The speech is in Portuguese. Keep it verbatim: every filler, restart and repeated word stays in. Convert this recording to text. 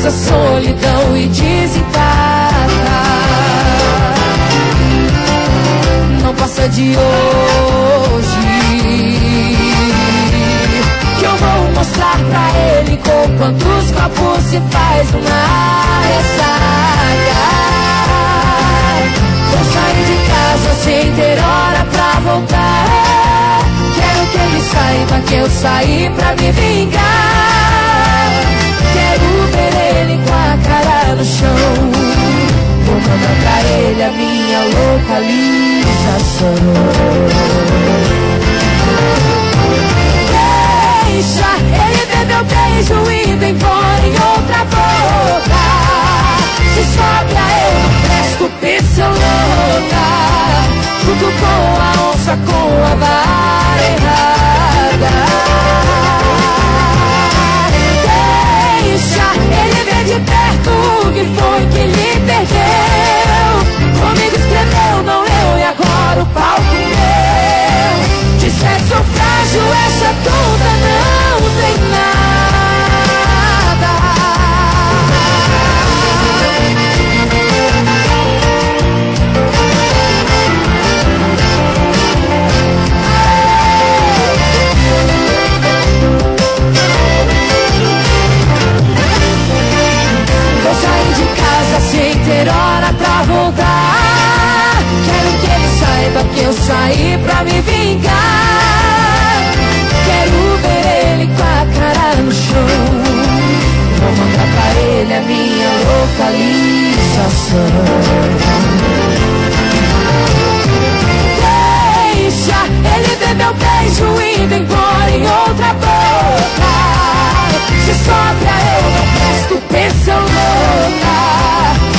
essa solidão e desencanta. Não passa de hoje que eu vou mostrar pra ele com quantos copos se faz uma ressaca. Vou sair de casa sem ter hora pra voltar. Quero que ele saiba que eu saí pra me vingar. Quero ver ele com a cara no chão. Vou mandar pra ele a minha localização. Deixa ele ver meu beijo indo embora em outra boca. Se sobra eu não presto, pixel louca. Tudo com a onça, com a vara errada. Deixa ele ver de perto o que foi que lhe perdeu. Comigo escreveu, não eu, e agora o palco meu. De sexo frágil essa tonta não tem nada. Vou sair de casa sem ter hora pra voltar. Quero que ele saiba que eu saí pra me vingar. Quero ver ele com a cara no chão. Vou mandar pra ele a minha localização. Deixa ele ver meu beijo indo embora em outra boca. Se sobra eu não presto, pensa louca.